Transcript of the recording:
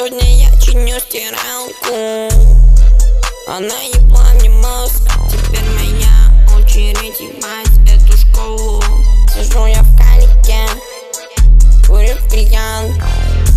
Сегодня я чиню стиралку, она ебла мне мозг. Теперь моя очередь ебать эту школу. Сижу я в калике, курю кальян.